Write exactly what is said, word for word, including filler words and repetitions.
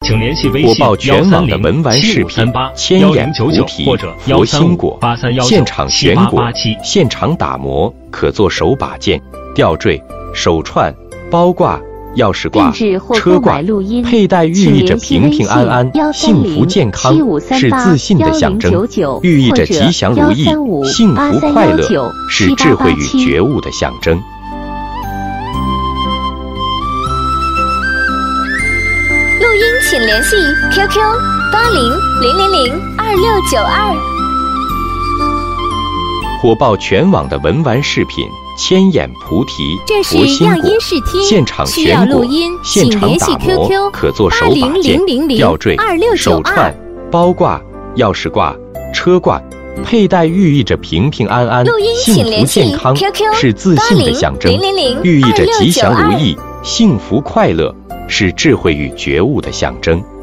请联系微信火爆全网的文玩饰品，千眼菩提、佛心果，现场选果，现场打磨，可做手把件、吊坠、手串、包挂、钥匙挂、车挂，佩戴寓意着平平安安、幸福健康，是自信的象征；寓意着吉祥如意、幸福快乐，是智慧与觉悟的象征。 录音请联系 Q Q 八零零零零二六九二。 火爆全网的文玩饰品。千眼菩提、佛心果，现场选果，现场打磨，可做手把件、吊坠、手串、包挂、钥匙挂、车挂，佩戴寓意着平平安安、幸福健康，是自信的象征；寓意着吉祥如意、幸福快乐，是智慧与觉悟的象征。